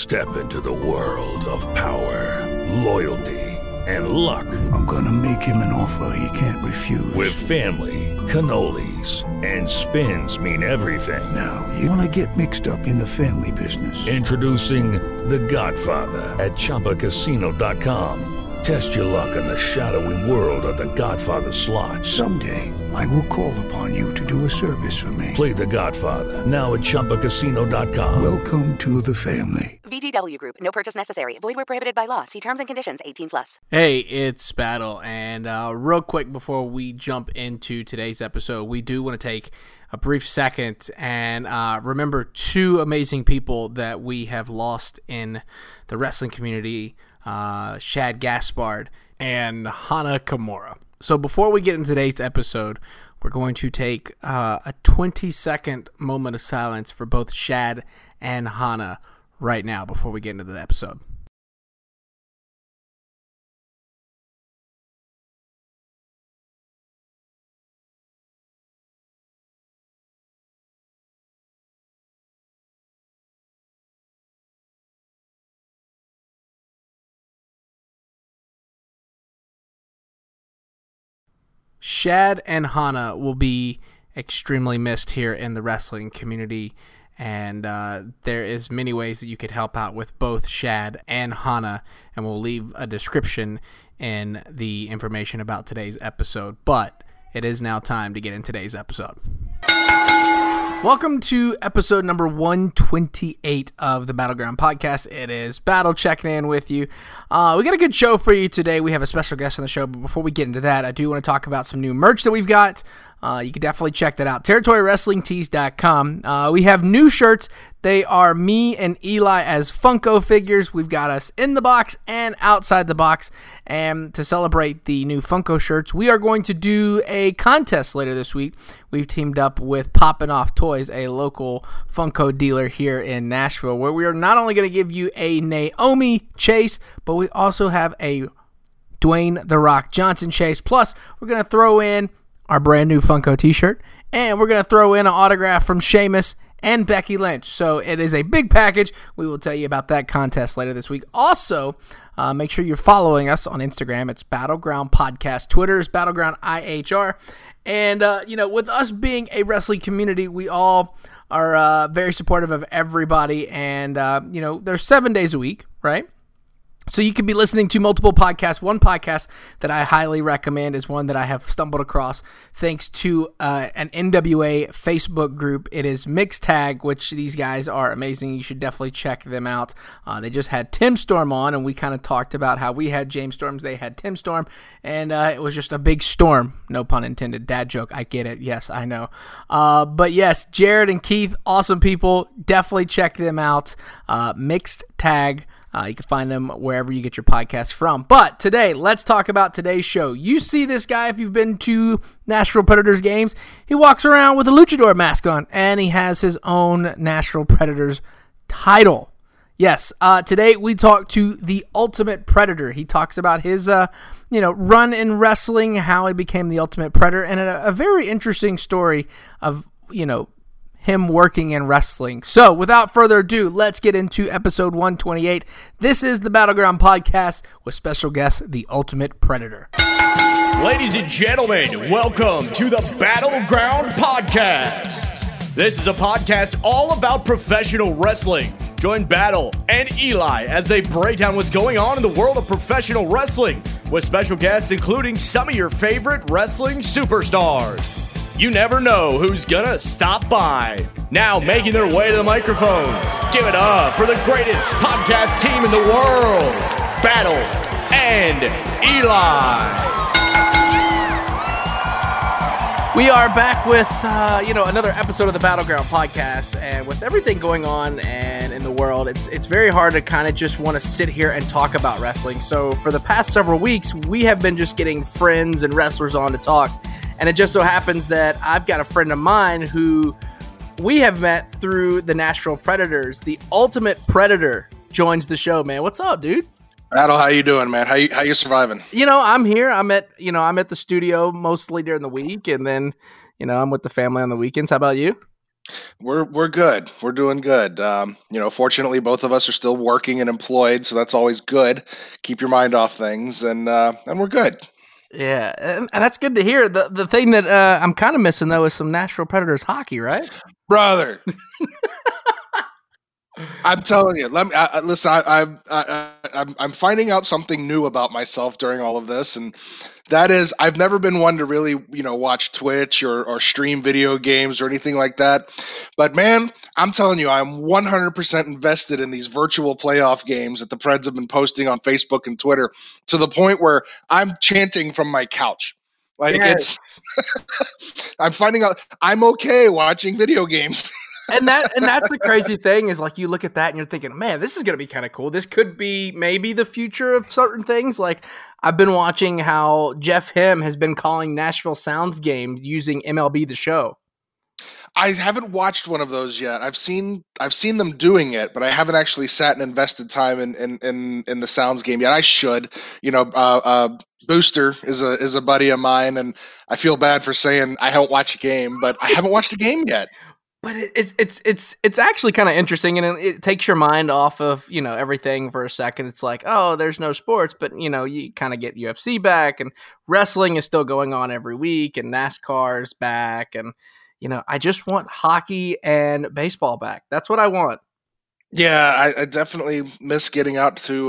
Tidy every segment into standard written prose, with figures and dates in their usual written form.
Step into the world of power, loyalty, and luck. I'm gonna make him an offer he can't refuse. With family, cannolis, and spins mean everything. Now, you wanna get mixed up in the family business. Introducing The Godfather at ChumbaCasino.com. Test your luck in the shadowy world of The Godfather slot. Someday, I will call upon you to do a service for me. Play The Godfather now at ChumbaCasino.com. Welcome to the family. VGW Group. No purchase necessary. Void where prohibited by law. See terms and conditions. 18+. Hey, it's Battle, and real quick before we jump into today's episode, we do want to take a brief second and remember two amazing people that we have lost in the wrestling community, Shad Gaspard and Hana Kimura. So before we get into today's episode, we're going to take a 20-second moment of silence for both Shad and Hana right now before we get into the episode. Shad and Hana will be extremely missed here in the wrestling community, and there is many ways that you could help out with both Shad and Hana, and we'll leave a description in the information about today's episode. But it is now time to get in today's episode. Welcome to episode number 128 of the Battleground Podcast. It is Battle checking in with you. We got a good show for you today. We have a special guest on the show, but before we get into that, I do want to talk about some new merch that we've got. You can definitely check that out. TerritoryWrestlingTees.com. We have new shirts. They are me and Eli as Funko figures. We've got us in the box and outside the box. And to celebrate the new Funko shirts, we are going to do a contest later this week. We've teamed up with Poppin' Off Toys, a local Funko dealer here in Nashville, where we are not only going to give you a Naomi chase, but we also have a Dwayne The Rock Johnson chase. Plus, we're going to throw in our brand new Funko t-shirt, and we're going to throw in an autograph from Sheamus and Becky Lynch. So it is a big package. We will tell you about that contest later this week. Also, make sure you're following us on Instagram. It's Battleground Podcast. Twitter is Battleground IHR. And, with us being a wrestling community, we all are very supportive of everybody. And, there's 7 days a week, right? So you could be listening to multiple podcasts. One podcast that I highly recommend is one that I have stumbled across thanks to an NWA Facebook group. It is Mixed Tag, which these guys are amazing. You should definitely check them out. They just had Tim Storm on, and we kind of talked about how we had James Storms, they had Tim Storm, and it was just a big storm. No pun intended. Dad joke. I get it. Yes, I know. But yes, Jared and Keith, awesome people. Definitely check them out. Mixed Tag. You can find them wherever you get your podcasts from. But today, let's talk about today's show. You see this guy if you've been to Nashville Predators games. He walks around with a luchador mask on, and he has his own Nashville Predators title. Yes, today we talk to the Ultimate Predator. He talks about his, run in wrestling, how he became the Ultimate Predator, and a very interesting story of, him working in wrestling. So, without further ado, let's get into episode 128. This is the Battleground Podcast with special guest, the Ultimate Predator. Ladies and gentlemen, welcome to the Battleground Podcast. This is a podcast all about professional wrestling. Join Battle and Eli as they break down what's going on in the world of professional wrestling with special guests including some of your favorite wrestling superstars. You never know who's gonna stop by. Now making their way to the microphones, give it up for the greatest podcast team in the world, Battle and Eli. We are back with, another episode of the Battleground Podcast, and with everything going on and in the world, it's very hard to kind of just want to sit here and talk about wrestling. So for the past several weeks, we have been just getting friends and wrestlers on to talk. And it just so happens that I've got a friend of mine who we have met through the Nashville Predators. The Ultimate Predator joins the show, man. What's up, dude? Battle, how you doing, man? How you surviving? I'm here. I'm at the studio mostly during the week, and then, I'm with the family on the weekends. How about you? We're good. We're doing good. Fortunately, both of us are still working and employed, so that's always good. Keep your mind off things, and we're good. Yeah, and that's good to hear. The thing that I'm kind of missing though is some Nashville Predators hockey, right? Brother. I'm telling you. Let me listen. I'm finding out something new about myself during all of this, and that is I've never been one to really watch Twitch or stream video games or anything like that. But man, I'm telling you, I'm 100% invested in these virtual playoff games that the Preds have been posting on Facebook and Twitter to the point where I'm chanting from my couch. Like Yes. I'm finding out I'm okay watching video games. And that's the crazy thing is like you look at that and you're thinking, man, this is going to be kind of cool. This could be maybe the future of certain things. Like I've been watching how Jeff Him has been calling Nashville Sounds game using MLB The Show. I haven't watched one of those yet. I've seen them doing it, but I haven't actually sat and invested time in the Sounds game yet. I should. Booster is a buddy of mine, and I feel bad for saying I haven't watched a game, but I haven't watched a game yet. But it's actually kind of interesting, and it takes your mind off of everything for a second. It's like, oh, there's no sports, but you kind of get UFC back, and wrestling is still going on every week, and NASCAR's back, and I just want hockey and baseball back. That's what I want. Yeah, I definitely miss getting out to.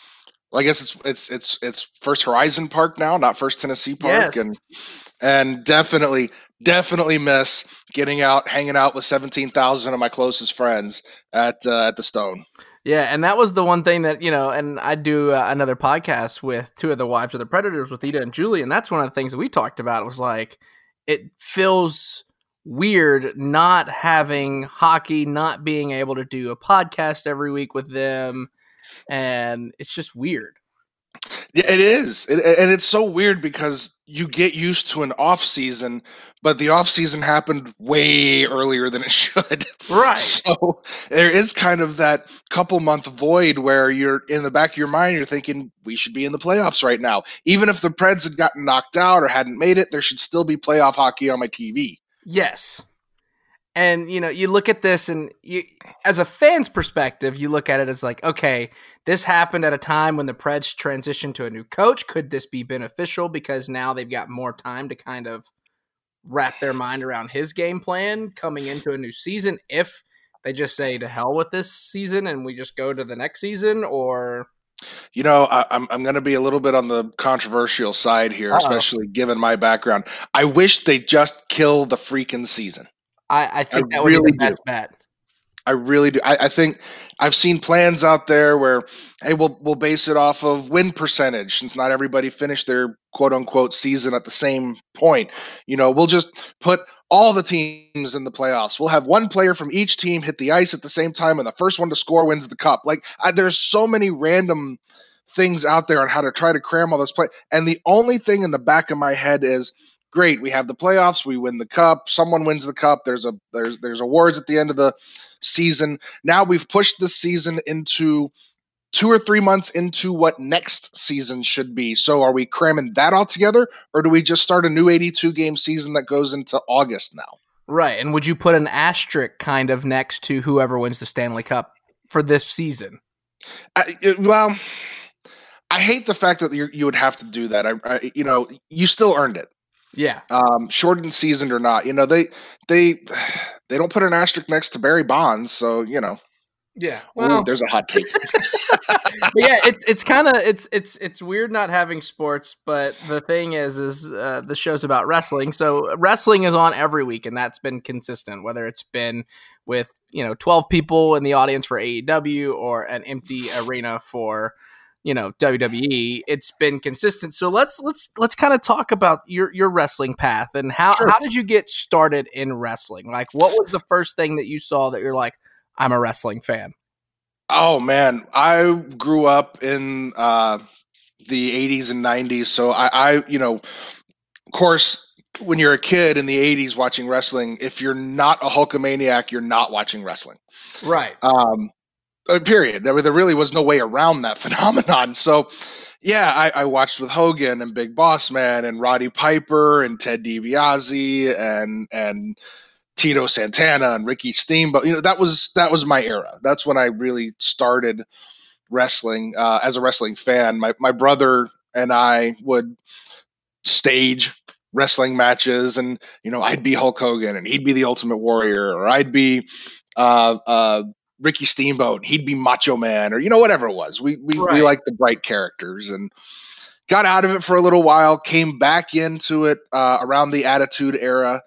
I guess it's First Horizon Park now, not First Tennessee Park, yes. and definitely miss getting out, hanging out with 17,000 of my closest friends at the Stone. Yeah, and that was the one thing that, and I do another podcast with two of the wives of the Predators with Ida and Julie, and that's one of the things that we talked about. It was like, it feels weird not having hockey, not being able to do a podcast every week with them, and it's just weird. Yeah, it is. And it's so weird because you get used to an off season, but the off season happened way earlier than it should. Right. So there is kind of that couple month void where you're in the back of your mind, you're thinking we should be in the playoffs right now. Even if the Preds had gotten knocked out or hadn't made it, there should still be playoff hockey on my TV. Yes. And, you look at this and as a fan's perspective, you look at it as like, okay, this happened at a time when the Preds transitioned to a new coach. Could this be beneficial because now they've got more time to kind of wrap their mind around his game plan coming into a new season? If they just say to hell with this season and we just go to the next season, or... I'm going to be a little bit on the controversial side here, especially given my background. I wish they just kill the freaking season. I think that would be the best bet. I really do. I think I've seen plans out there where, hey, we'll base it off of win percentage since not everybody finished their quote unquote season at the same point. We'll just put all the teams in the playoffs. We'll have one player from each team hit the ice at the same time, and the first one to score wins the cup. There's so many random things out there on how to try to cram all this play. And the only thing in the back of my head is, great, we have the playoffs, we win the cup, someone wins the cup, there's awards at the end of the season. Now we've pushed this season into 2 or 3 months into what next season should be. So are we cramming that all together, or do we just start a new 82 game season that goes into August now? Right. And would you put an asterisk kind of next to whoever wins the Stanley Cup for this season? I hate the fact that you would have to do that. You still earned it. Yeah. Shortened season or not, they don't put an asterisk next to Barry Bonds, so Yeah. Well, there's a hot take. But yeah, it's kind of it's weird not having sports, but the thing is the show's about wrestling, so wrestling is on every week, and that's been consistent. Whether it's been with 12 people in the audience for AEW or an empty arena for WWE, it's been consistent. So let's kind of talk about your wrestling path and how did you get started in wrestling? Like, what was the first thing that you saw that you're like, I'm a wrestling fan? Oh man, I grew up in the 80s and 90s, so I of course, when you're a kid in the 80s watching wrestling, if you're not a Hulkamaniac, you're not watching wrestling. Right. Period. There really was no way around that phenomenon. So, yeah, I watched with Hogan and Big Boss Man and Roddy Piper and Ted DiBiase and Tito Santana and Ricky Steamboat. That was my era. That's when I really started wrestling as a wrestling fan. My brother and I would stage wrestling matches, and I'd be Hulk Hogan and he'd be the Ultimate Warrior, or I'd be Ricky Steamboat and he'd be Macho Man, or whatever it was. We liked the bright characters, and got out of it for a little while, came back into it around the Attitude Era,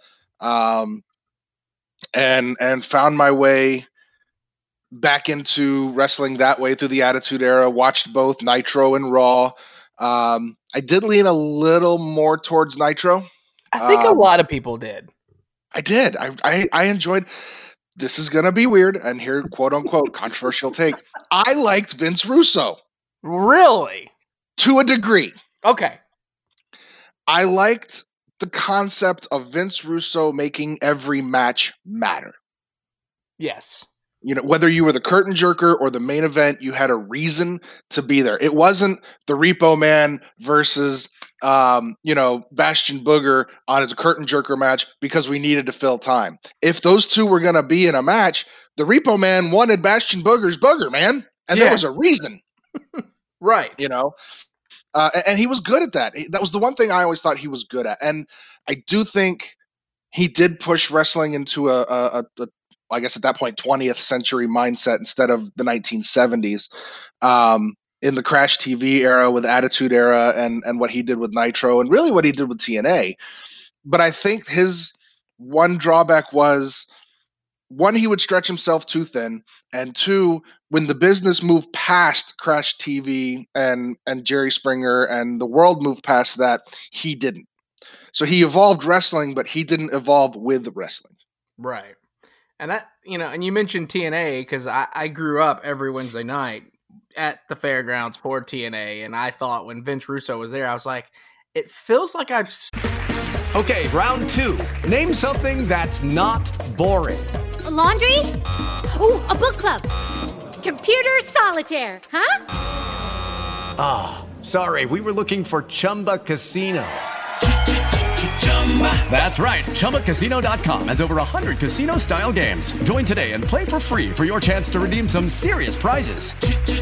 and found my way back into wrestling that way through the Attitude Era. Watched both Nitro and Raw. I did lean a little more towards Nitro. I think a lot of people did. I did. I enjoyed. This is going to be weird, and here, quote unquote, controversial take. I liked Vince Russo. Really? To a degree. Okay. I liked the concept of Vince Russo making every match matter. Yes. Whether you were the curtain jerker or the main event, you had a reason to be there. It wasn't the Repo Man versus, Bastion Booger on his curtain jerker match because we needed to fill time. If those two were going to be in a match, the Repo Man wanted Bastion Booger's booger, man. And there was a reason. Right. And he was good at that. That was the one thing I always thought he was good at. And I do think he did push wrestling into I guess at that point, 20th century mindset instead of the 1970s in the Crash TV era with Attitude Era and what he did with Nitro and really what he did with TNA. But I think his one drawback was, one, he would stretch himself too thin, and two, when the business moved past Crash TV and Jerry Springer and the world moved past that, he didn't. So he evolved wrestling, but he didn't evolve with wrestling. Right. And that, and you mentioned TNA because I grew up every Wednesday night at the fairgrounds for TNA. And I thought when Vince Russo was there, I was like, it feels like I've. Okay, round two. Name something that's not boring. A laundry? Ooh, a book club. Computer solitaire, huh? Ah, sorry, we were looking for Chumba Casino. That's right. ChumbaCasino.com has over 100 casino-style games. Join today and play for free for your chance to redeem some serious prizes.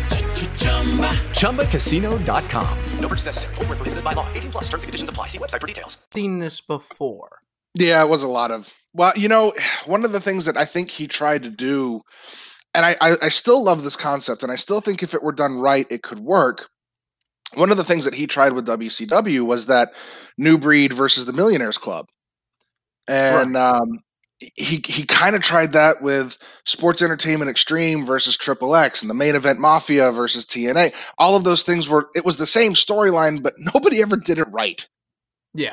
ChumbaCasino.com. No purchase necessary. Void where prohibited by law. 18+ terms and conditions apply. See website for details. Seen this before. Yeah, it was a lot of. Well, one of the things that I think he tried to do, and I still love this concept, and I still think if it were done right, it could work. One of the things that he tried with WCW was that New Breed versus the Millionaires Club. And he kind of tried that with Sports Entertainment Extreme versus Triple X and the Main Event Mafia versus TNA. All of those things it was the same storyline, but nobody ever did it right. Yeah.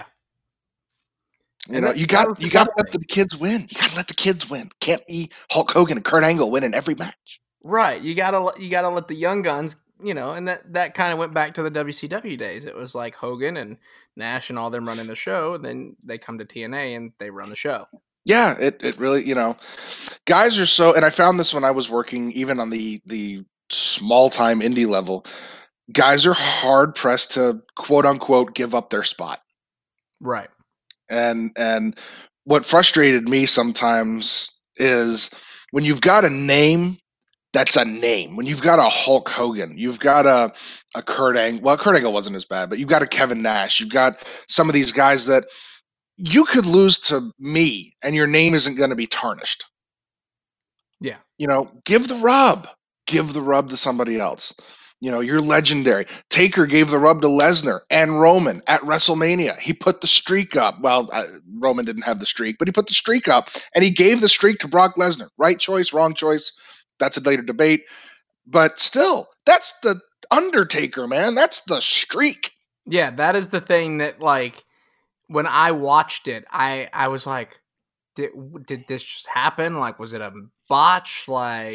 You got to let the kids win. You got to let the kids win. Can't be Hulk Hogan and Kurt Angle winning every match. Right. You got to let the young guns, and that kind of went back to the WCW days. It was like Hogan and Nash and all them running the show, and then they come to TNA and they run the show. Yeah, it really, guys are so, and I found this when I was working even on the small time indie level, guys are hard pressed to quote unquote give up their spot. Right. And what frustrated me sometimes is when you've got a name, that's a name. When you've got a Hulk Hogan, you've got a Kurt Angle. Well, Kurt Angle wasn't as bad, but you've got a Kevin Nash. You've got some of these guys that you could lose to me and your name isn't going to be tarnished. Yeah. Give the rub. Give the rub to somebody else. You're legendary. Taker gave the rub to Lesnar and Roman at WrestleMania. He put the streak up. Well, Roman didn't have the streak, but he put the streak up, and he gave the streak to Brock Lesnar. Right choice, wrong choice. That's a later debate. But still, that's the Undertaker, man. That's the streak. Yeah, that is the thing that, when I watched it, I was like, did this just happen? Was it a botch?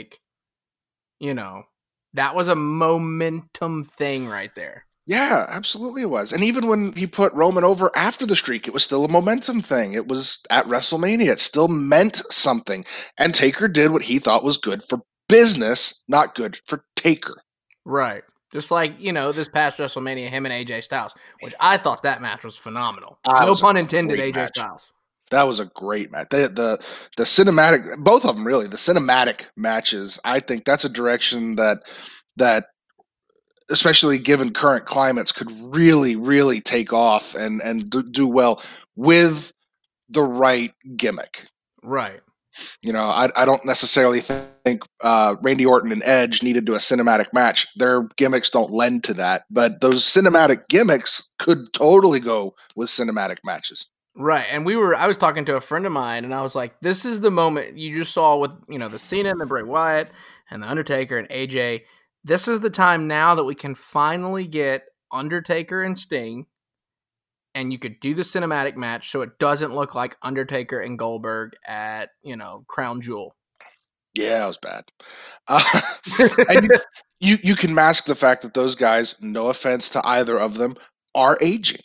That was a momentum thing right there. Yeah, absolutely it was. And even when he put Roman over after the streak, it was still a momentum thing. It was at WrestleMania. It still meant something. And Taker did what he thought was good for business, not good for Taker. Right. Just like, this past WrestleMania, him and AJ Styles, which I thought that match was phenomenal. No pun intended, AJ Styles. That was a great match. The cinematic, both of them really, the cinematic matches. I think that's a direction that especially given current climates could really, really take off and do well with the right gimmick. Right. You know, I don't necessarily think Randy Orton and Edge needed to do a cinematic match. Their gimmicks don't lend to that, but those cinematic gimmicks could totally go with cinematic matches. Right. And I was talking to a friend of mine and I was like, this is the moment you just saw with, the Cena and the Bray Wyatt and the Undertaker and AJ. This is the time now that we can finally get Undertaker and Sting, and you could do the cinematic match so it doesn't look like Undertaker and Goldberg at, Crown Jewel. Yeah, it was bad. And you can mask the fact that those guys, no offense to either of them, are aging.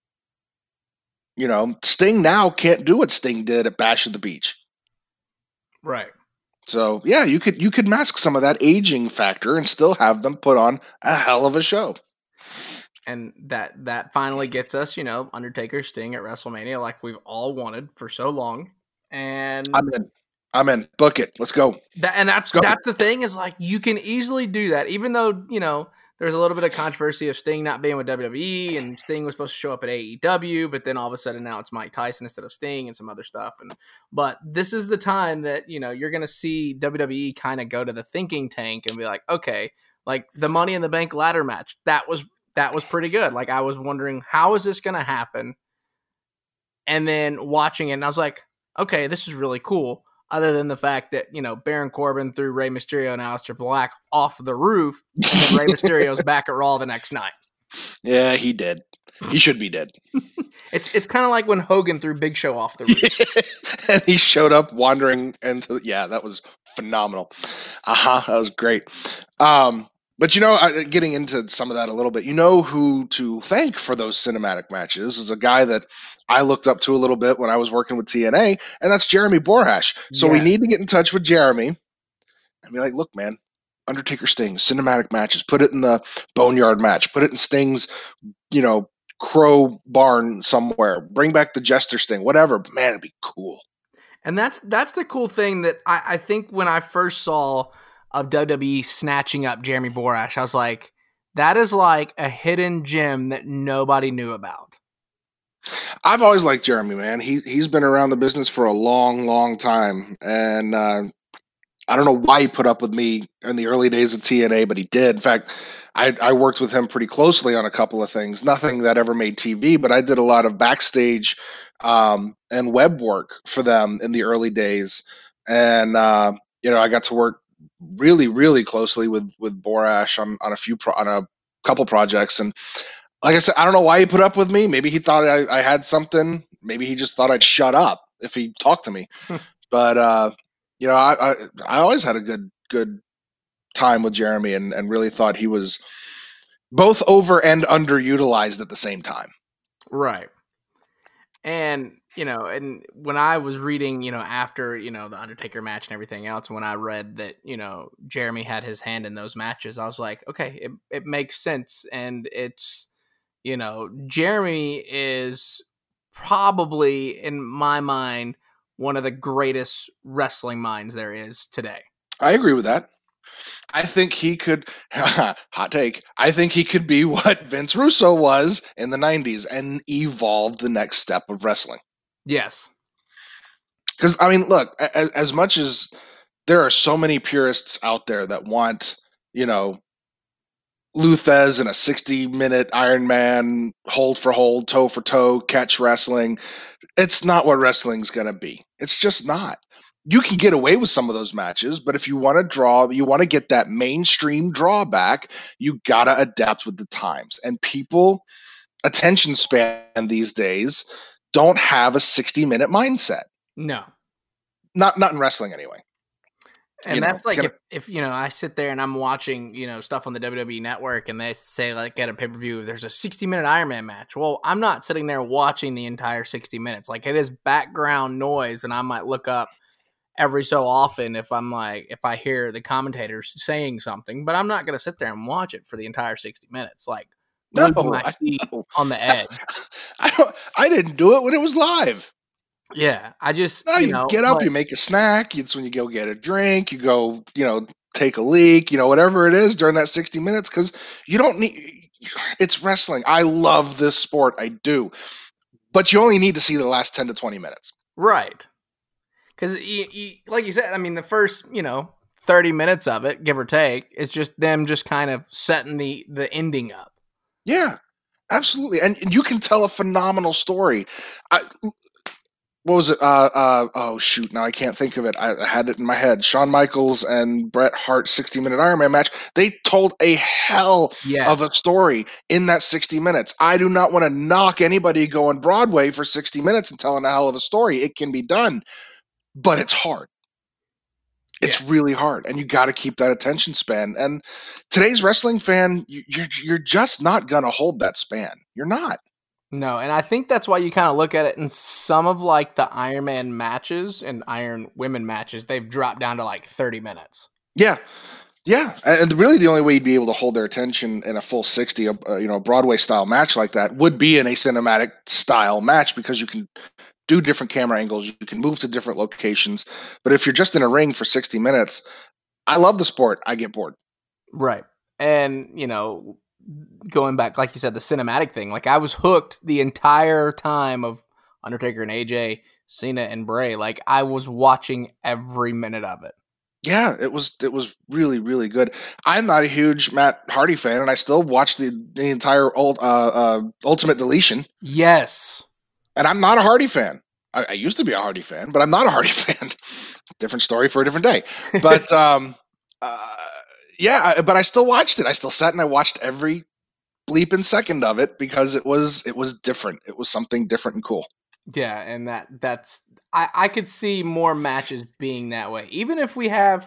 Sting now can't do what Sting did at Bash at the Beach. Right. So yeah, you could mask some of that aging factor and still have them put on a hell of a show. And that finally gets us, Undertaker Sting at WrestleMania, like we've all wanted for so long. And I'm in. Book it. Let's go. That's the thing is like you can easily do that, even though there's a little bit of controversy of Sting not being with WWE, and Sting was supposed to show up at AEW, but then all of a sudden now it's Mike Tyson instead of Sting and some other stuff. But this is the time that, you're going to see WWE kind of go to the thinking tank and be like, okay, like the Money in the Bank ladder match, that was pretty good. Like I was wondering, how is this going to happen? And then watching it, and I was like, okay, this is really cool. Other than the fact that, Baron Corbin threw Rey Mysterio and Aleister Black off the roof, and then Rey Mysterio's back at Raw the next night. Yeah, he did. He should be dead. It's kind of like when Hogan threw Big Show off the roof. And he showed up wandering into, that was phenomenal. That was great. But getting into some of that a little bit, who to thank for those cinematic matches is a guy that I looked up to a little bit when I was working with TNA, and that's Jeremy Borash. So we need to get in touch with Jeremy and be like, look, man, Undertaker Sting, cinematic matches, put it in the Boneyard match, put it in Sting's, Crow Barn somewhere, bring back the Jester Sting, whatever. Man, it'd be cool. And that's the cool thing that I think when I first saw of WWE snatching up Jeremy Borash, I was like, that is like a hidden gem that nobody knew about. I've always liked Jeremy, man. He's been around the business for a long, long time. And I don't know why he put up with me in the early days of TNA, but he did. In fact, I worked with him pretty closely on a couple of things. Nothing that ever made TV, but I did a lot of backstage and web work for them in the early days. And, I got to work really, really closely with Borash on a couple projects. And like I said, I don't know why he put up with me. Maybe he thought I had something. Maybe he just thought I'd shut up if he talked to me. But, I always had a good time with Jeremy and really thought he was both over and underutilized at the same time. Right. And, and when I was reading, after, the Undertaker match and everything else, when I read that, Jeremy had his hand in those matches, I was like, okay, it makes sense. And it's, Jeremy is probably, in my mind, one of the greatest wrestling minds there is today. I agree with that. I think he could, hot take, I think he could be what Vince Russo was in the 90s and evolve the next step of wrestling. Yes. Because, I mean, look, as much as there are so many purists out there that want, Luthez in a 60-minute Iron Man, hold for hold, toe for toe, catch wrestling, it's not what wrestling's going to be. It's just not. You can get away with some of those matches, but if you want to draw, you want to get that mainstream drawback, you got to adapt with the times. And people, attention span these days, don't have a 60-minute mindset. No. Not in wrestling anyway. And that's like if I sit there and I'm watching, stuff on the WWE network and they say like at a pay-per-view, there's a 60-minute Iron Man match. Well, I'm not sitting there watching the entire 60 minutes. Like it is background noise and I might look up every so often if I hear the commentators saying something, but I'm not going to sit there and watch it for the entire 60 minutes. Like no, my seat on the edge. I didn't do it when it was live. Yeah, I just, No, you get up, you make a snack. It's when you go get a drink. You go, take a leak. Whatever it is during that 60 minutes, because you don't need. It's wrestling. I love this sport. I do, but you only need to see the last 10 to 20 minutes. Right. Because, like you said, I mean, the first, 30 minutes of it, give or take, is just them just kind of setting the ending up. Yeah, absolutely. And you can tell a phenomenal story. What was it? Oh, shoot. Now I can't think of it. I had it in my head. Shawn Michaels and Bret Hart 60-minute Iron Man match. They told a hell of a story in that 60 minutes. I do not want to knock anybody going Broadway for 60 minutes and telling a hell of a story. It can be done, but it's hard. It's really hard, and you got to keep that attention span. And today's wrestling fan, you're just not going to hold that span. You're not. No, and I think that's why you kind of look at it in some of like the Iron Man matches and Iron Women matches, they've dropped down to like 30 minutes. Yeah. Yeah. And really the only way you'd be able to hold their attention in a full 60, a Broadway style match like that would be in a cinematic style match, because you can do different camera angles. You can move to different locations. But if you're just in a ring for 60 minutes, I love the sport. I get bored. Right. And, going back, like you said, the cinematic thing, like I was hooked the entire time of Undertaker and AJ, Cena and Bray. Like I was watching every minute of it. Yeah, it was really, really good. I'm not a huge Matt Hardy fan, and I still watch the entire Ultimate Deletion. Yes. And I'm not a Hardy fan. I used to be a Hardy fan, but I'm not a Hardy fan. Different story for a different day. But yeah, but I still watched it. I still sat and I watched every bleeping second of it, because it was different. It was something different and cool. Yeah, and that's I could see more matches being that way. Even if we have,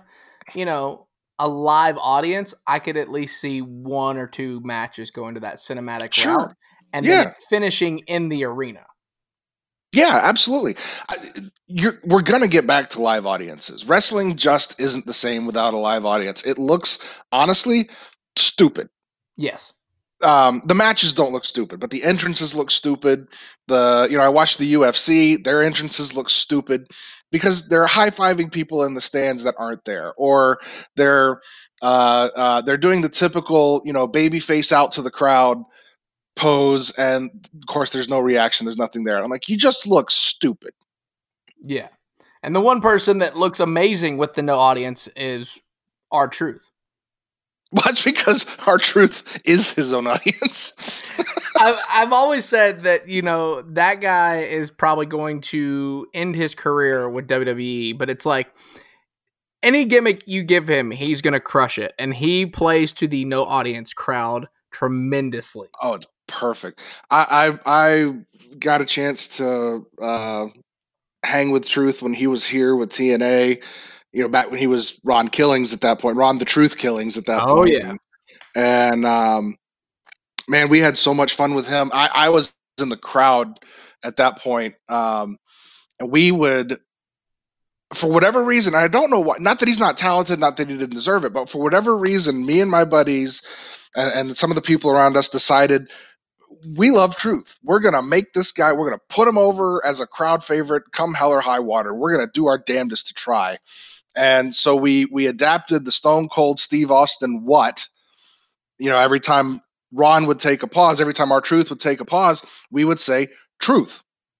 a live audience, I could at least see one or two matches going to that cinematic route and then finishing in the arena. Yeah, absolutely. We're going to get back to live audiences. Wrestling just isn't the same without a live audience. It looks, honestly, stupid. Yes. The matches don't look stupid, but the entrances look stupid. I watched the UFC. Their entrances look stupid because they're high-fiving people in the stands that aren't there, or they're doing the typical, baby face out to the crowd pose, and of course there's no reaction, there's nothing there. I'm like, you just look stupid. Yeah. And the one person that looks amazing with the no audience is R-Truth. Well, that's because R-Truth is his own audience. I've always said that, that guy is probably going to end his career with WWE, but it's like any gimmick you give him, he's going to crush it. And he plays to the no audience crowd tremendously. Oh, it's perfect. I got a chance to hang with Truth when he was here with TNA, back when he was Ron Killings at that point, Ron the Truth Killings at that point. Oh, yeah. And, man, we had so much fun with him. I was in the crowd at that point, and we would, for whatever reason, I don't know why, not that he's not talented, not that he didn't deserve it, but for whatever reason, me and my buddies and some of the people around us decided, we love Truth. We're going to make this guy, we're going to put him over as a crowd favorite, come hell or high water. We're going to do our damnedest to try. And so we adapted the Stone Cold Steve Austin what? Every time Ron would take a pause, every time R-Truth would take a pause, we would say, Truth.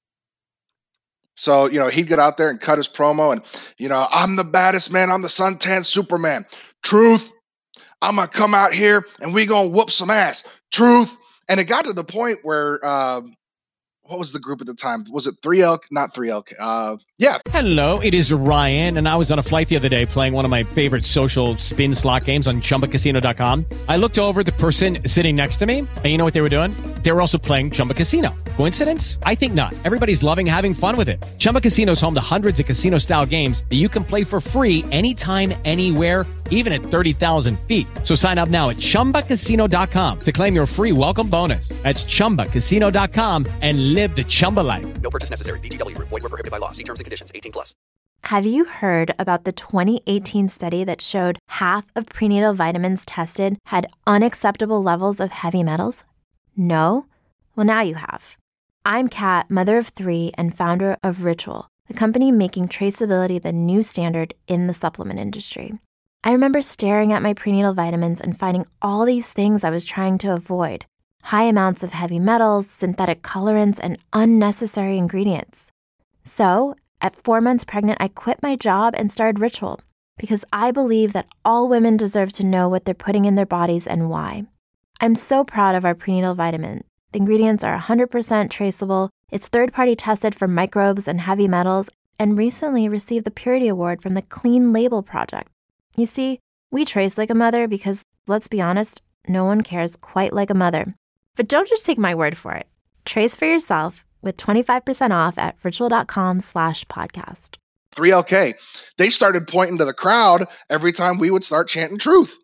So, he'd get out there and cut his promo and, I'm the baddest man. I'm the suntan Superman. Truth. I'm going to come out here and we going to whoop some ass. Truth. And it got to the point where, what was the group at the time? Was it 3L? Not 3L. Yeah. Hello, it is Ryan, and I was on a flight the other day playing one of my favorite social spin slot games on ChumbaCasino.com. I looked over at the person sitting next to me, and you know what they were doing? They were also playing Chumba Casino. Coincidence? I think not. Everybody's loving having fun with it. Chumba Casino is home to hundreds of casino-style games that you can play for free anytime, anywhere, even at 30,000 feet. So sign up now at ChumbaCasino.com to claim your free welcome bonus. That's ChumbaCasino.com and live the Chumba life. No purchase necessary. VGW. Void where prohibited by law. See terms and conditions. 18+. Have you heard about the 2018 study that showed half of prenatal vitamins tested had unacceptable levels of heavy metals? No? Well, now you have. I'm Kat, mother of 3 and founder of Ritual, the company making traceability the new standard in the supplement industry. I remember staring at my prenatal vitamins and finding all these things I was trying to avoid. High amounts of heavy metals, synthetic colorants, and unnecessary ingredients. So, at 4 months pregnant, I quit my job and started Ritual because I believe that all women deserve to know what they're putting in their bodies and why. I'm so proud of our prenatal vitamin. The ingredients are 100% traceable, it's third-party tested for microbes and heavy metals, and recently received the Purity Award from the Clean Label Project. You see, we trace like a mother because, let's be honest, no one cares quite like a mother. But don't just take my word for it. Trace for yourself with 25% off at ritual.com/podcast. 3LK, they started pointing to the crowd every time we would start chanting truth.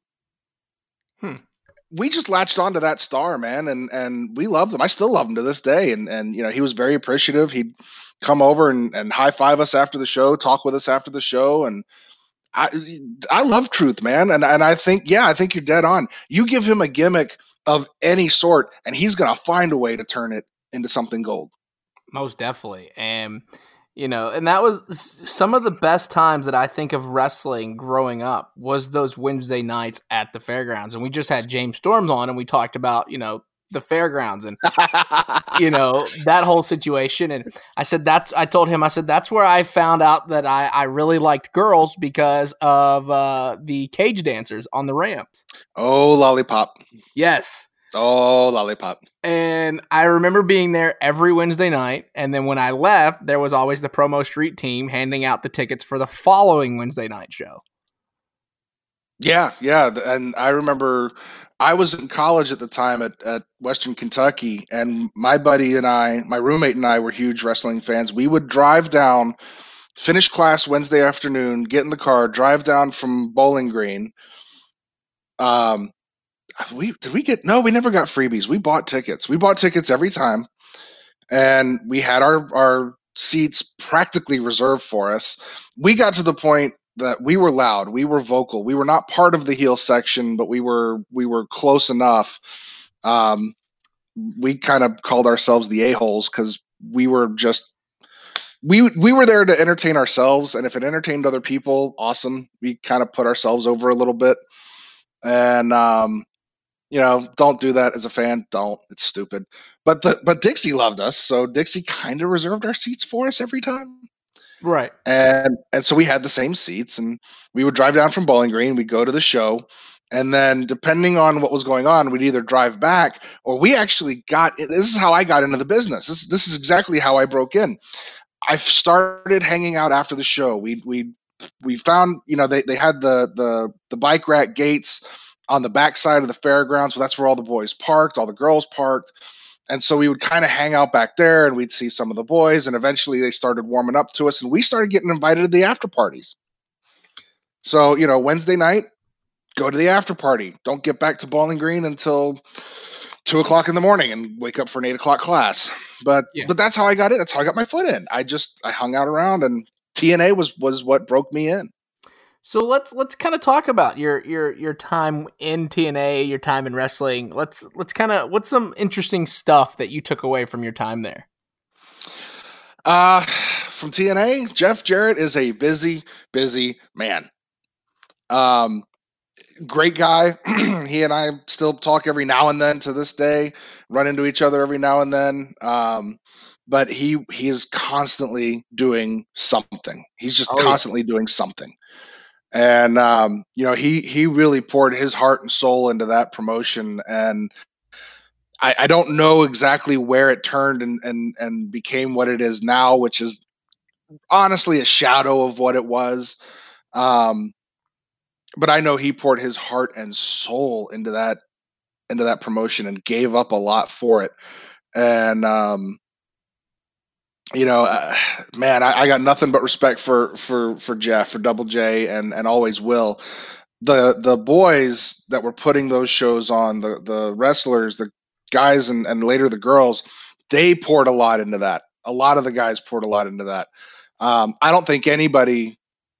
We just latched onto that star, man, and we loved him. I still love him to this day. And you know, he was very appreciative. He'd come over and high five us after the show, talk with us after the show, and I love Truth, man. And I think you're dead on. You give him a gimmick of any sort, and he's gonna find a way to turn it into something gold. Most definitely. And you know, and that was some of the best times that I think of wrestling growing up was those Wednesday nights at the fairgrounds. And we just had James Storms on and we talked about, you know, the fairgrounds and, you know, that whole situation. And I told him, that's where I found out that I really liked girls because of the cage dancers on the ramps. Oh, lollipop. Yes. Oh, lollipop. And I remember being there every Wednesday night. And then when I left, there was always the promo street team handing out the tickets for the following Wednesday night show. Yeah. And I remember I was in college at the time at Western Kentucky, and my roommate and I were huge wrestling fans. We would drive down, finish class Wednesday afternoon, get in the car, drive down from Bowling Green. We never got freebies. We bought tickets. We bought tickets every time, and we had our seats practically reserved for us. We got to the point that we were loud, we were vocal. We were not part of the heel section, but we were close enough. We kind of called ourselves the a-holes because we were just we were there to entertain ourselves, and if it entertained other people, awesome. We kind of put ourselves over a little bit, and you know, don't do that as a fan. Don't. It's stupid. But Dixie loved us, so Dixie kind of reserved our seats for us every time. Right. And so we had the same seats, and we would drive down from Bowling Green. We'd go to the show, and then depending on what was going on, we'd either drive back or we actually this is how I got into the business. This is exactly how I broke in. I started hanging out after the show. We found, you know, they had the bike rack gates on the back side of the fairgrounds. So that's where all the boys parked, all the girls parked. And so we would kind of hang out back there and we'd see some of the boys. And eventually they started warming up to us and we started getting invited to the after parties. So, you know, Wednesday night, go to the after party. Don't get back to Bowling Green until 2:00 in the morning and wake up for an 8:00 class. But that's how I got in. That's how I got my foot in. I hung out around, and TNA was what broke me in. So let's kind of talk about your time in TNA, your time in wrestling. Let's kind of, what's some interesting stuff that you took away from your time there? From TNA, Jeff Jarrett is a busy man. Great guy. He and I still talk every now and then to this day, run into each other every now and then. But he is constantly doing something. He's just constantly doing something. And, you know, he really poured his heart and soul into that promotion. And I don't know exactly where it turned and became what it is now, which is honestly a shadow of what it was. But I know he poured his heart and soul into that promotion and gave up a lot for it. And, you know, man, I got nothing but respect for Jeff, for Double J, and always will. The boys that were putting those shows on, the wrestlers, the guys, and later the girls, they poured a lot into that. A lot of the guys poured a lot into that. I don't think anybody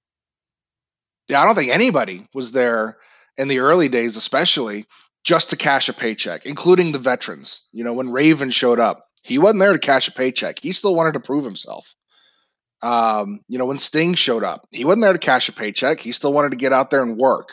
was there in the early days, especially just to cash a paycheck, including the veterans. You know, when Raven showed up, He wasn't there to cash a paycheck. He still wanted to prove himself. When Sting showed up, he wasn't there to cash a paycheck. He still wanted to get out there and work.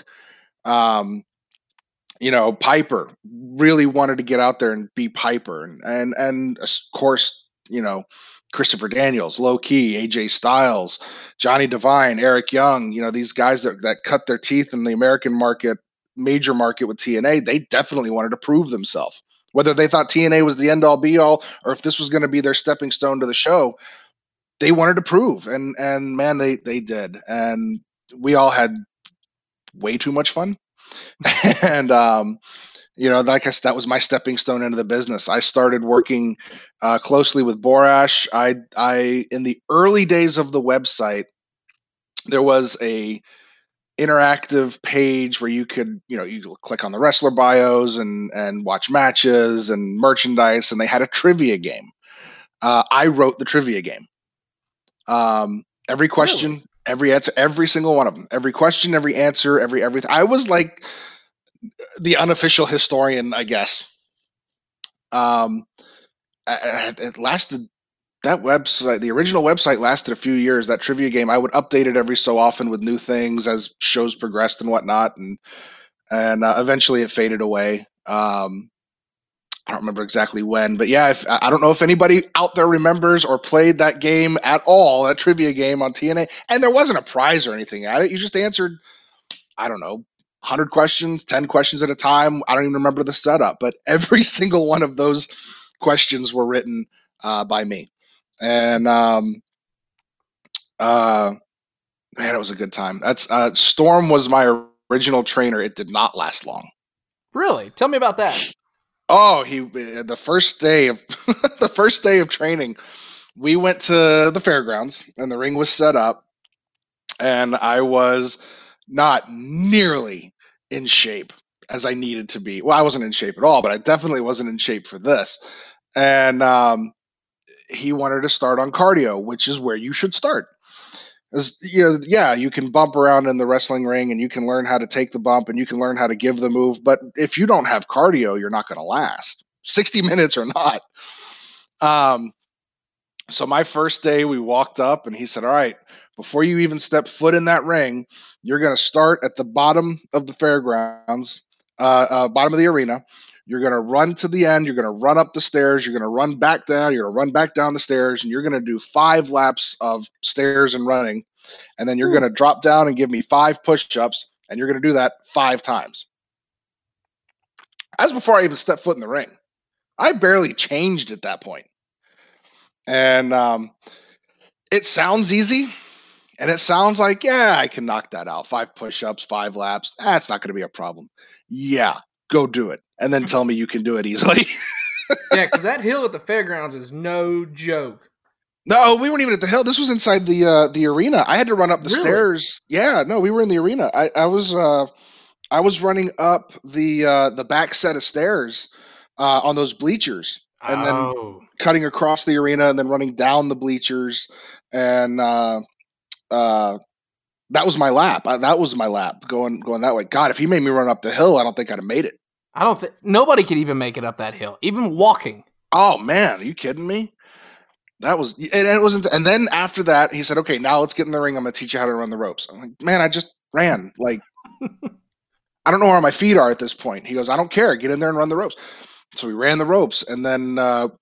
Piper really wanted to get out there and be Piper. And of course, Christopher Daniels, Low Key, AJ Styles, Johnny Devine, Eric Young, these guys that cut their teeth in the American market, major market with TNA, they definitely wanted to prove themselves. Whether they thought TNA was the end-all be-all or if this was going to be their stepping stone to the show, they wanted to prove. And man, they did. And we all had way too much fun. And, like I said, that was my stepping stone into the business. I started working closely with Borash. I in the early days of the website, there was a interactive page where you could click on the wrestler bios and watch matches and merchandise, and they had a trivia game. I wrote the trivia game. Every question, every answer, every single one of them, every question, every answer, everything. I was like the unofficial historian, I guess. It lasted, that website, the original website lasted a few years. That trivia game, I would update it every so often with new things as shows progressed and whatnot. And eventually it faded away. I don't remember exactly when, but yeah, I don't know if anybody out there remembers or played that game at all, that trivia game on TNA. And there wasn't a prize or anything at it. You just answered, I don't know, 100 questions, 10 questions at a time. I don't even remember the setup, but every single one of those questions were written by me. And man, it was a good time. That's Storm was my original trainer. It did not last long. Really? Tell me about that. Oh, the first day of training, we went to the fairgrounds and the ring was set up, and I was not nearly in shape as I needed to be. Well, I wasn't in shape at all, but I definitely wasn't in shape for this. And he wanted to start on cardio, which is where you should start. You can bump around in the wrestling ring and you can learn how to take the bump and you can learn how to give the move. But if you don't have cardio, you're not going to last 60 minutes or not. So my first day we walked up and he said, all right, before you even step foot in that ring, you're going to start at the bottom of the fairgrounds, bottom of the arena. You're going to run to the end. You're going to run up the stairs. You're going to run back down. You're going to run back down the stairs, and you're going to do 5 laps of stairs and running. And then you're going to drop down and give me 5 push-ups, and you're going to do that 5 times. That's before I even stepped foot in the ring. I barely changed at that point. And it sounds easy, and it sounds like, yeah, I can knock that out. 5 push-ups, 5 laps. That's not going to be a problem. Yeah, go do it. And then tell me you can do it easily. Yeah, because that hill at the fairgrounds is no joke. No, we weren't even at the hill. This was inside the arena. I had to run up the stairs. Yeah, no, we were in the arena. I was running up the back set of stairs on those bleachers, and then cutting across the arena, and then running down the bleachers, and that was my lap. That was my lap going that way. God, if he made me run up the hill, I don't think I'd have made it. I don't think nobody could even make it up that hill, even walking. Oh man, are you kidding me? That was, and it wasn't. And then after that, he said, "Okay, now let's get in the ring. I'm going to teach you how to run the ropes." I'm like, "Man, I just ran. Like, I don't know where my feet are at this point." He goes, "I don't care. Get in there and run the ropes." So we ran the ropes, and then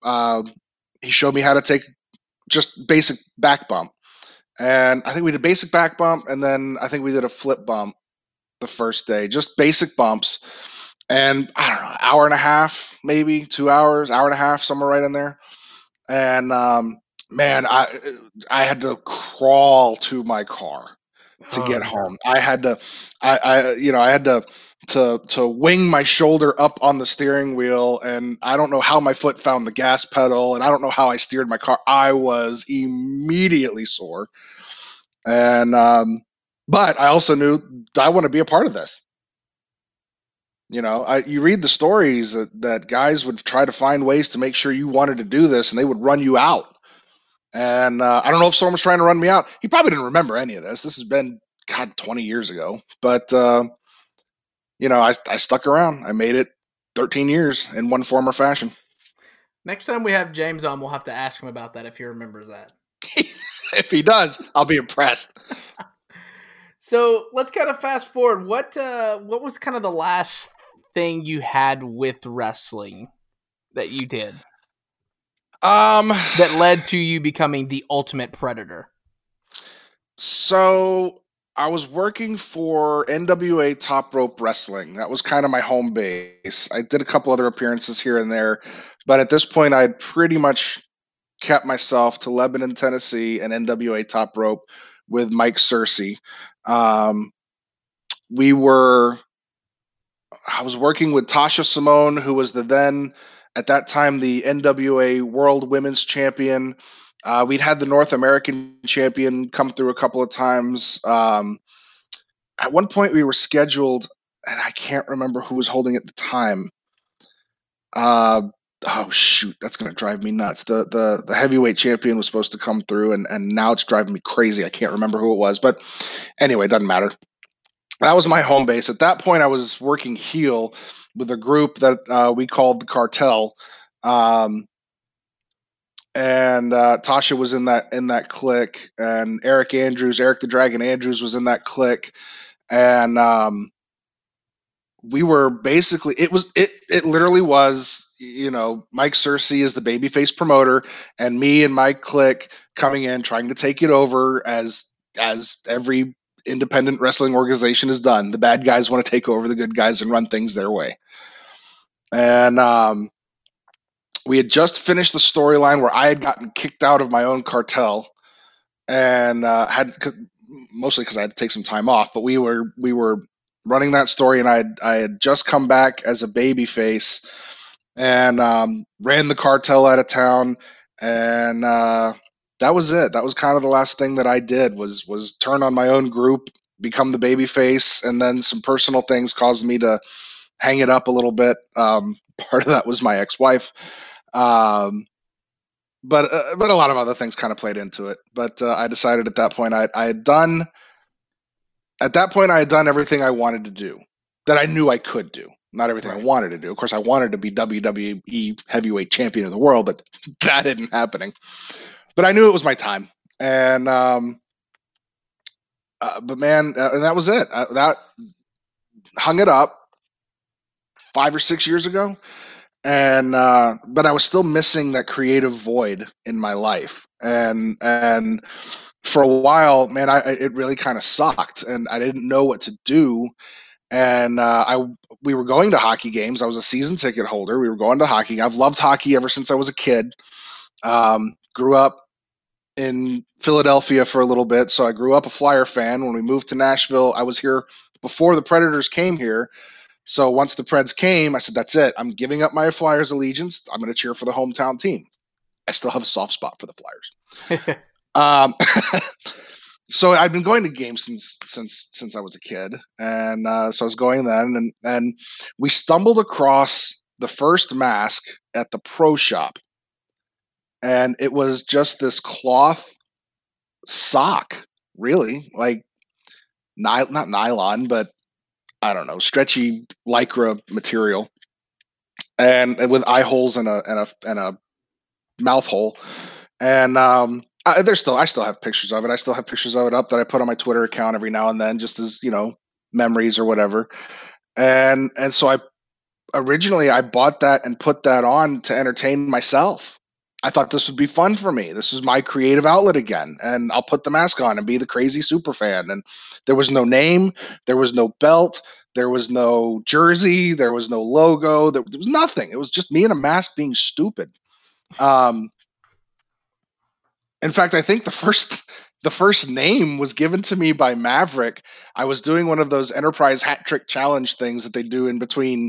he showed me how to take just basic back bump. And I think we did basic back bump, and then I think we did a flip bump the first day, just basic bumps. And I don't know, hour and a half, maybe 2 hours, hour and a half, somewhere right in there. And man, I had to crawl to my car to get home. I had to, I had to wing my shoulder up on the steering wheel, and I don't know how my foot found the gas pedal, and I don't know how I steered my car. I was immediately sore. And but I also knew I want to be a part of this. You read the stories that guys would try to find ways to make sure you wanted to do this, and they would run you out. And I don't know if Storm was trying to run me out. He probably didn't remember any of this. This has been, 20 years ago. But, I stuck around. I made it 13 years in one form or fashion. Next time we have James on, we'll have to ask him about that if he remembers that. If he does, I'll be impressed. So let's kind of fast forward. What was kind of the last thing you had with wrestling that you did? That led to you becoming the Ultimate Predator. So I was working for NWA Top Rope Wrestling. That was kind of my home base. I did a couple other appearances here and there, but at this point I'd pretty much kept myself to Lebanon, Tennessee and NWA Top Rope with Mike Searcy. I was working with Tasha Simone, who was at that time, the NWA World Women's Champion. We'd had the North American Champion come through a couple of times. At one point, we were scheduled, and I can't remember who was holding it at the time. Oh shoot, that's gonna drive me nuts. The heavyweight champion was supposed to come through, and now it's driving me crazy. I can't remember who it was, but anyway, it doesn't matter. That was my home base. At that point, I was working heel with a group that we called the Cartel, and Tasha was in that clique, and Eric the Dragon Andrews was in that clique, and we were basically it literally was, Mike Searcy is the babyface promoter, and me and my clique coming in trying to take it over as every independent wrestling organization has done. The bad guys want to take over the good guys and run things their way. And we had just finished the storyline where I had gotten kicked out of my own cartel, and mostly because I had to take some time off. But we were running that story, and I had just come back as a babyface, and ran the cartel out of town, and that was it. That was kind of the last thing that I did was turn on my own group, become the babyface, and then some personal things caused me to hang it up a little bit. Part of that was my ex-wife, but a lot of other things kind of played into it. But I decided at that point I had done everything I wanted to do that I knew I could do. Not everything I wanted to do. Of course, I wanted to be WWE heavyweight champion of the world, but that isn't happening. But I knew it was my time, and but man, and that was it. That hung it up 5 or 6 years ago, and but I was still missing that creative void in my life, and for a while, man, it really kind of sucked, and I didn't know what to do. And we were going to hockey games. I was a season ticket holder. We were going to hockey. I've loved hockey ever since I was a kid. Grew up in Philadelphia for a little bit, so I grew up a Flyer fan. When we moved to Nashville, I was here before the Predators came here. So once the Preds came, I said, that's it. I'm giving up my Flyers allegiance. I'm going to cheer for the hometown team. I still have a soft spot for the Flyers. So I'd been going to games since I was a kid, and so I was going then, and we stumbled across the first mask at the Pro Shop, and it was just this cloth sock, really, like not nylon, but I don't know, stretchy lycra material, and with eye holes and a mouth hole, and I still have pictures of it. I still have pictures of it up that I put on my Twitter account every now and then, just as, memories or whatever. And so I bought that and put that on to entertain myself. I thought this would be fun for me. This is my creative outlet again. And I'll put the mask on and be the crazy super fan. And there was no name. There was no belt. There was no jersey. There was no logo. There was nothing. It was just me in a mask being stupid. In fact, I think the first name was given to me by Maverick. I was doing one of those Enterprise hat trick challenge things that they do in between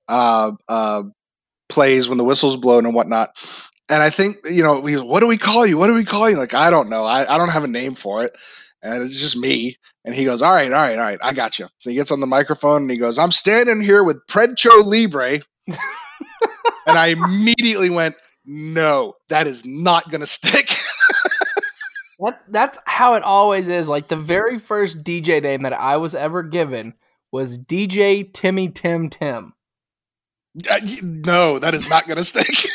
plays when the whistle's blown and whatnot. And I think, what do we call you? What do we call you? Like, I don't know. I don't have a name for it. And it's just me. And he goes, all right. I got you. So he gets on the microphone and he goes, I'm standing here with Precho Libre. And I immediately went, no, that is not going to stick. That's how it always is. Like, the very first DJ name that I was ever given was DJ Timmy Tim Tim. No, that is not going to stick.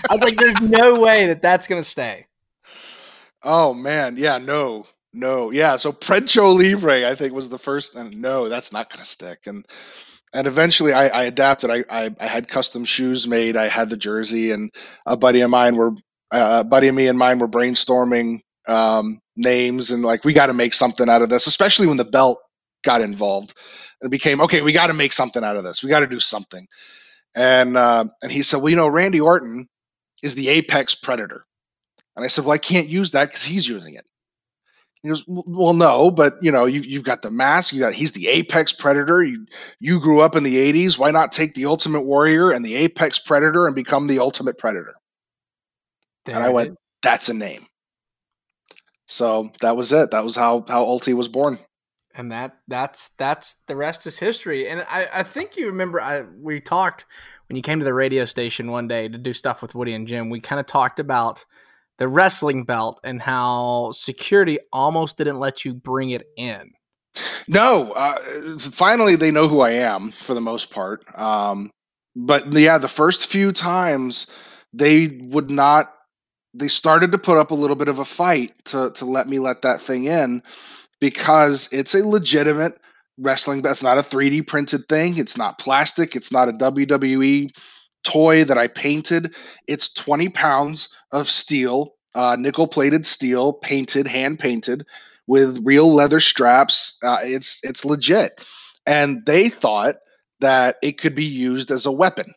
was like, there's no way that's going to stay. Oh man, yeah, no, yeah. So Prencho Libre, I think, was the first, and no, that's not going to stick. And eventually, I adapted. I had custom shoes made. I had the jersey, and a buddy of me and mine were brainstorming names, and like, we got to make something out of this, especially when the belt got involved. It became, okay, we got to make something out of this. We got to do something. And he said, well, Randy Orton is the apex predator. And I said, well, I can't use that because he's using it. He goes, well, no, but you've got the mask. He's the apex predator. You grew up in the 80s. Why not take the Ultimate Warrior and the apex predator and become the ultimate predator? And I went, that's a name. So that was it. That was how Ulti was born. And that's the rest is history. And I think you remember we talked when you came to the radio station one day to do stuff with Woody and Jim. We kind of talked about the wrestling belt and how security almost didn't let you bring it in. No, finally they know who I am for the most part. But yeah, the first few times they would not. They started to put up a little bit of a fight to let me let that thing in, because it's a legitimate wrestling belt. It's not a 3D printed thing. It's not plastic. It's not a WWE toy that I painted. It's 20 pounds of steel, nickel-plated steel, hand painted with real leather straps. It's legit. And they thought that it could be used as a weapon.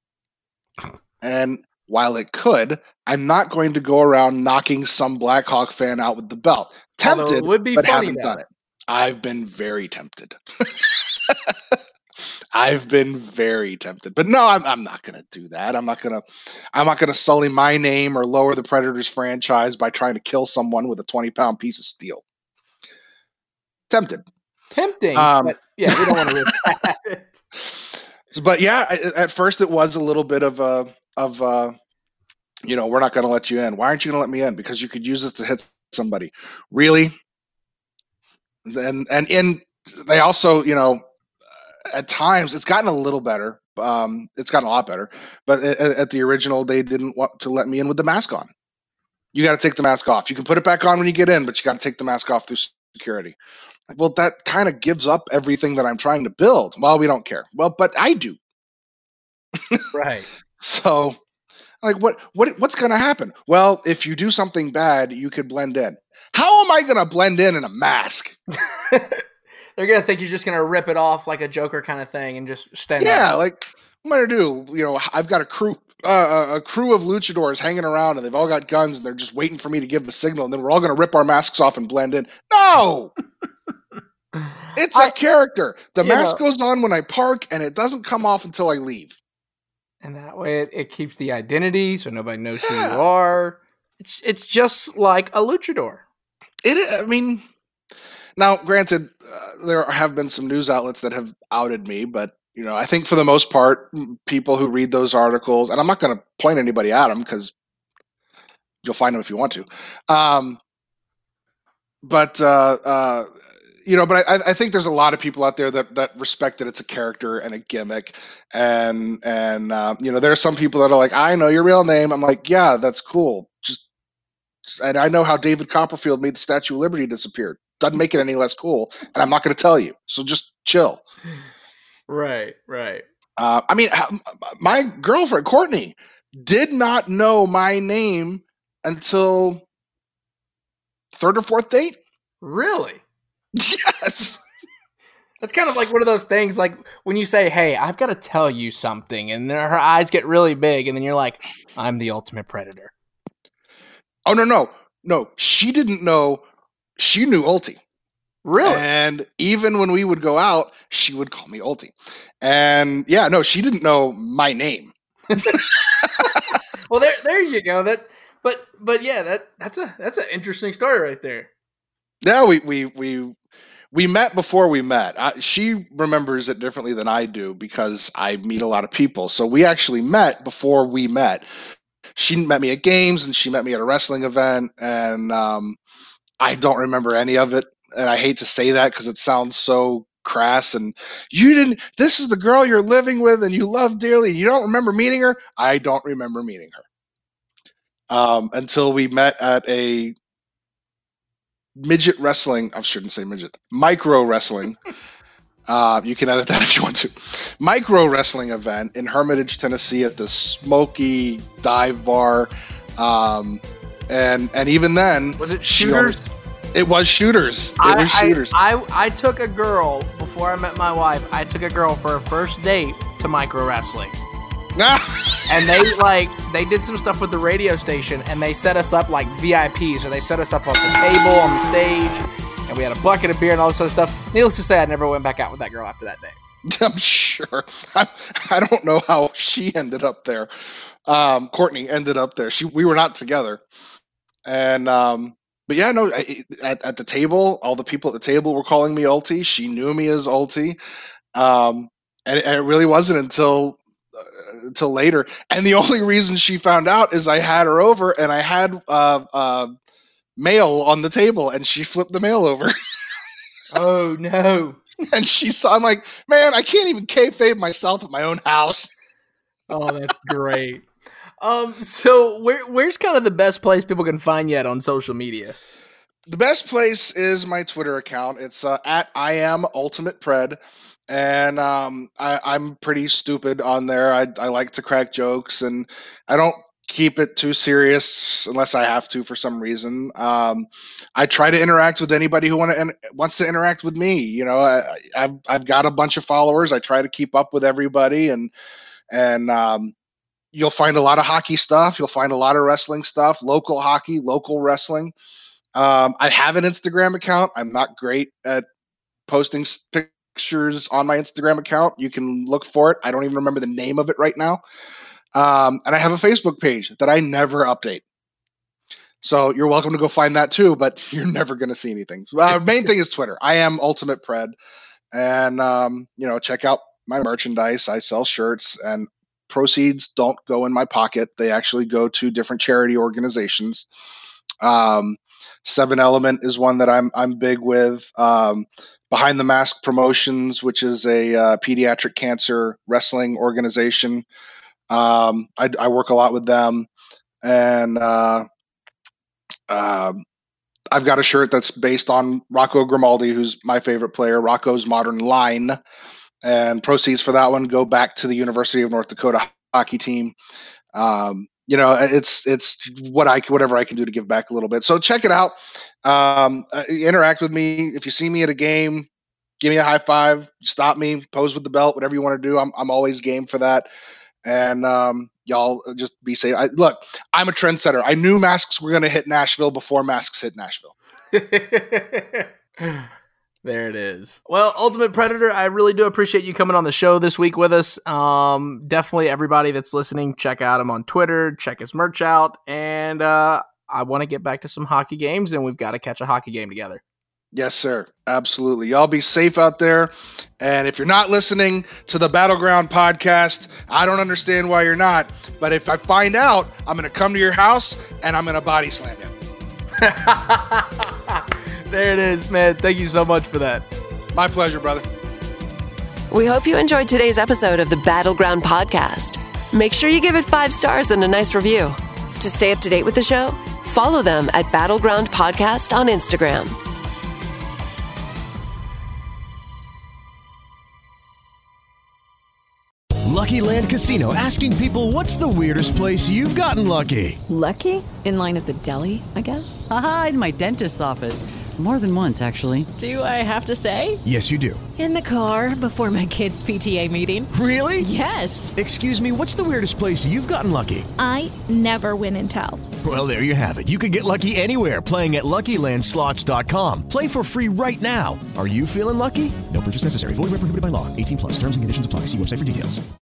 And while it could, I'm not going to go around knocking some Blackhawk fan out with the belt. Tempted, but haven't done it. I've been very tempted. I've been very tempted, but no, I'm not going to do that. I'm not going to sully my name or lower the Predators franchise by trying to kill someone with a 20-pound piece of steel. Tempting, but yeah, we don't want to risk that. But yeah, at first it was a little bit of we're not going to let you in. Why aren't you going to let me in? Because you could use this to hit somebody. Really? And they also, at times it's gotten a little better. It's gotten a lot better. But at the original, they didn't want to let me in with the mask on. You got to take the mask off. You can put it back on when you get in, but you got to take the mask off through security. Well, that kind of gives up everything that I'm trying to build. Well, we don't care. Well, but I do. Right. So, like, what's going to happen? Well, if you do something bad, you could blend in. How am I going to blend in a mask? They're going to think you're just going to rip it off like a Joker kind of thing and just stand there. Yeah, like, what am I going to do? I've got a crew of luchadors hanging around, and they've all got guns, and they're just waiting for me to give the signal, and then we're all going to rip our masks off and blend in. No! It's a character. The mask goes on when I park, and it doesn't come off until I leave. And that way it keeps the identity so nobody knows who you are. It's just like a luchador. Now, granted, there have been some news outlets that have outed me, but I think for the most part, people who read those articles, and I'm not going to point anybody at them because you'll find them if you want to. But I think there's a lot of people out there that respect that it's a character and a gimmick, and there are some people that are like, I know your real name. I'm like, yeah, that's cool. And I know how David Copperfield made the Statue of Liberty disappear. Doesn't make it any less cool, and I'm not going to tell you. So just chill. Right. My girlfriend Courtney did not know my name until third or fourth date. Really? Yes. That's kind of like one of those things, like when you say, hey, I've got to tell you something, and then her eyes get really big, and then you're like, I'm the ultimate predator. Oh, no. She didn't know. She knew Ulti. Really? And even when we would go out, she would call me Ulti. And yeah, no, she didn't know my name. Well, there you go. But yeah, that's an interesting story right there. Yeah, we met before we met. She remembers it differently than I do because I meet a lot of people. So we actually met before we met. She met me at games and she met me at a wrestling event, and I don't remember any of it. And I hate to say that because it sounds so crass. And this is the girl you're living with and you love dearly. You don't remember meeting her? I don't remember meeting her. until we met at a midget wrestling. I shouldn't say midget. Micro wrestling. You can edit that if you want to. Micro wrestling event in Hermitage, Tennessee, at the Smoky Dive Bar. And even then, was it Shooters? It was Shooters. Shooters. I took a girl before I met my wife. I took a girl for her first date to micro wrestling. And they did some stuff with the radio station, and they set us up like VIPs. So they set us up on the table on the stage, and we had a bucket of beer and all this sort of stuff. Needless to say, I never went back out with that girl after that day. I'm sure. I don't know how she ended up there. Courtney ended up there. We were not together. And but yeah, no. At the table, all the people at the table were calling me Ulti. She knew me as Ulti, and it really wasn't until later. And the only reason she found out is I had her over, and I had mail on the table, and she flipped the mail over. Oh no! And she saw. I'm like, man, I can't even kayfabe myself at my own house. Oh, that's great. So where's kind of the best place people can find you at on social media? The best place is my Twitter account. It's at IamUltimatePred, and I'm pretty stupid on there. I like to crack jokes, and I don't keep it too serious unless I have to for some reason. I try to interact with anybody who wants to interact with me. You know, I've got a bunch of followers. I try to keep up with everybody, and you'll find a lot of hockey stuff. You'll find a lot of wrestling stuff, local hockey, local wrestling. I have an Instagram account. I'm not great at posting pictures on my Instagram account. You can look for it. I don't even remember the name of it right now. And I have a Facebook page that I never update. So you're welcome to go find that too, but you're never going to see anything. Main thing is Twitter. I am Ultimate Pred. And, check out my merchandise. I sell shirts, and proceeds don't go in my pocket. They actually go to different charity organizations. 7 Element is one that I'm big with. Behind the Mask Promotions, which is a pediatric cancer wrestling organization. I work a lot with them, and I've got a shirt that's based on Rocco Grimaldi, who's my favorite player, Rocco's Modern Line. And proceeds for that one go back to the University of North Dakota hockey team. It's whatever I can do to give back a little bit. So check it out. Interact with me. If you see me at a game, give me a high five, stop me, pose with the belt, whatever you want to do. I'm always game for that. And y'all just be safe. Look, I'm a trendsetter. I knew masks were going to hit Nashville before masks hit Nashville. There it is. Well, Ultimate Predator, I really do appreciate you coming on the show this week with us. Definitely everybody that's listening, check out him on Twitter, check his merch out, and I want to get back to some hockey games, and we've got to catch a hockey game together. Yes, sir. Absolutely. Y'all be safe out there. And if you're not listening to the Battleground podcast, I don't understand why you're not. But if I find out, I'm going to come to your house and I'm going to body slam you. There it is, man. Thank you so much for that. My pleasure, brother. We hope you enjoyed today's episode of the Battleground podcast. Make sure you give it 5 stars and a nice review. To stay up to date with the show, follow them at Battleground Podcast on Instagram. Lucky Land Casino, asking people, what's the weirdest place you've gotten lucky? Lucky? In line at the deli, I guess? Aha, in my dentist's office. More than once, actually. Do I have to say? Yes, you do. In the car before my kids' PTA meeting. Really? Yes. Excuse me, what's the weirdest place you've gotten lucky? I never win and tell. Well, there you have it. You can get lucky anywhere, playing at LuckyLandSlots.com. Play for free right now. Are you feeling lucky? No purchase necessary. Void where prohibited by law. 18+. Terms and conditions apply. See website for details.